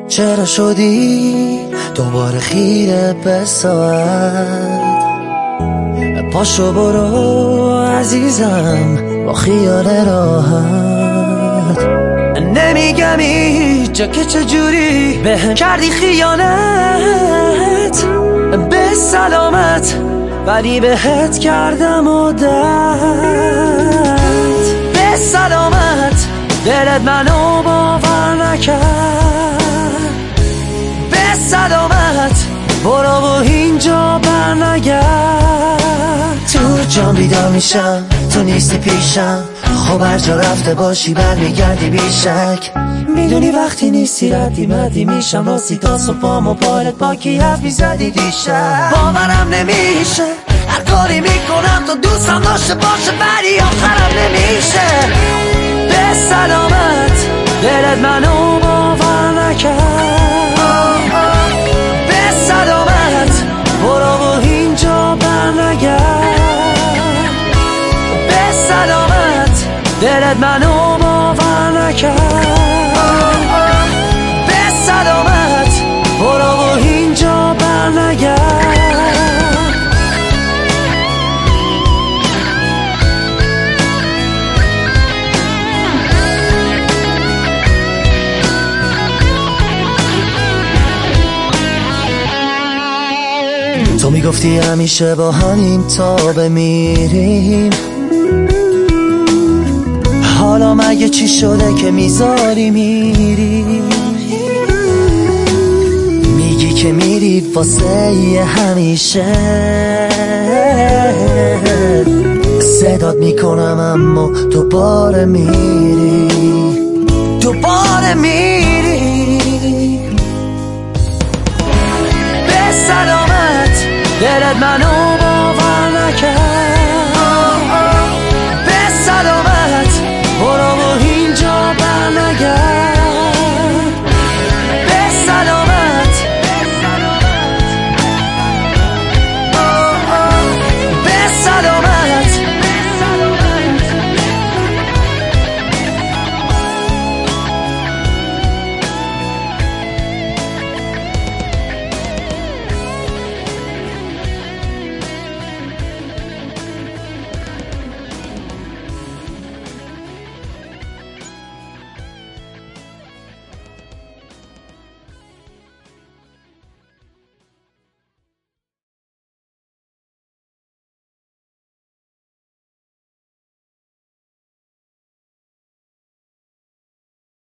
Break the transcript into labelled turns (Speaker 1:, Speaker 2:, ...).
Speaker 1: چرا شدی دوباره خیره به ساعت؟ پاشو برو عزیزم با خیال راحت. نمیگم اینجا که چجوری بهم کردی خیانت، به سلامت ولی بهت کردم عادت. به سلامت دلت منو باور نکرد، به سلامت برو و اینجا برنگرد. تو جام بیدار میشم تو نیستی پیشم، خب هر جا رفته باشی برمیگردی بیشک. میدونی وقتی نیستی ردی مدی میشم، راستی تا صبحام و پایلت پاکی حرف میزدی دیشب. باورم نمیشه هر کاری میکنم تو دوستم داشته باشه ولی آخرم نمیشه. به سلامت دلت منو باور نکرد، به سلامت برو و اینجا برنگرد. به سلامت دلت منو باور نکرد، به سلامت برو و اینجا برنگرد. تو میگفتی همیشه با همین تا بمیریم، حالا مگه چی شده که میذاری میری؟ میگی که میری واسه همیشه، صدات میکنم اما دوباره میری، دوباره میری. به سلامت دلت منو